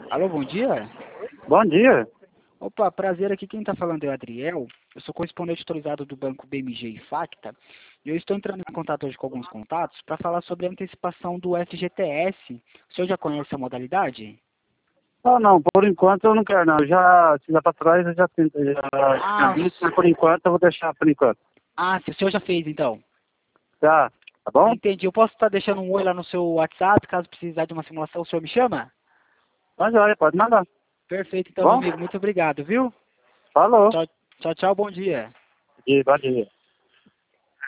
Alô, bom dia. Bom dia. Opa, prazer aqui. Quem está falando é o Adriel. Eu sou correspondente autorizado do Banco BMG e Facta. E eu estou entrando em contato hoje com alguns contatos para falar sobre a antecipação do FGTS. O senhor já conhece a modalidade? Ah, não, por enquanto eu não quero não. Se dá para trás eu já tentei, já tinha Ah, visto, mas por enquanto eu vou deixar por enquanto. se o senhor já fez então. Tá bom? Entendi. Eu posso estar deixando um oi lá no seu WhatsApp, caso precisar de uma simulação, o senhor me chama? Mas olha, pode mandar. Perfeito, Tá então, meu bom? amigo. Muito obrigado, viu? Falou. Tchau, tchau, tchau. Bom dia. E bom dia.